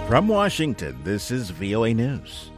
From Washington, this is VOA News.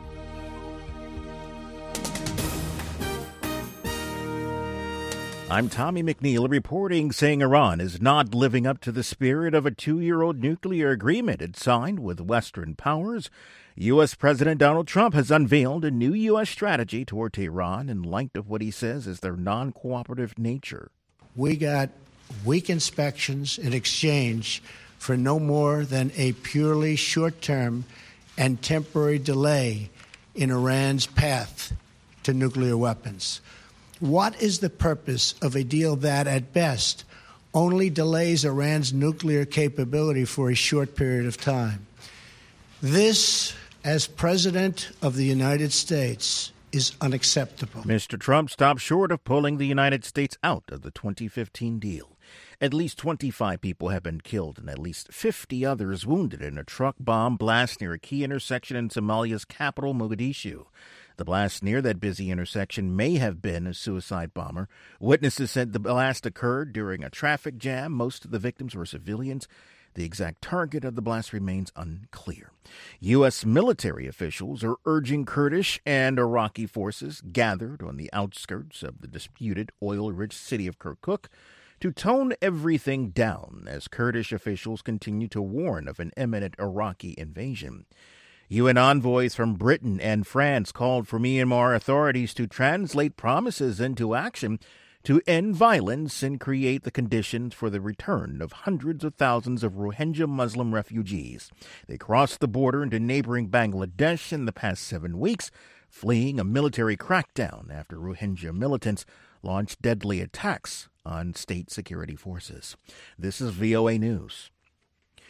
I'm Tommy McNeil reporting, saying Iran is not living up to the spirit of a 2-year-old nuclear agreement it signed with Western powers. U.S. President Donald Trump has unveiled a new U.S. strategy toward Tehran in light of what he says is their non-cooperative nature. We got weak inspections in exchange for no more than a purely short-term and temporary delay in Iran's path to nuclear weapons. What is the purpose of a deal that, at best, only delays Iran's nuclear capability for a short period of time? This, as President of the United States, is unacceptable. Mr. Trump stopped short of pulling the United States out of the 2015 deal. At least 25 people have been killed and at least 50 others wounded in a truck bomb blast near a key intersection in Somalia's capital, Mogadishu. The blast near that busy intersection may have been a suicide bomber. Witnesses said the blast occurred during a traffic jam. Most of the victims were civilians. The exact target of the blast remains unclear. U.S. military officials are urging Kurdish and Iraqi forces gathered on the outskirts of the disputed oil-rich city of Kirkuk to tone everything down as Kurdish officials continue to warn of an imminent Iraqi invasion. UN envoys from Britain and France called for Myanmar authorities to translate promises into action to end violence and create the conditions for the return of hundreds of thousands of Rohingya Muslim refugees. They crossed the border into neighboring Bangladesh in the past 7 weeks, fleeing a military crackdown after Rohingya militants launched deadly attacks on state security forces. This is VOA News.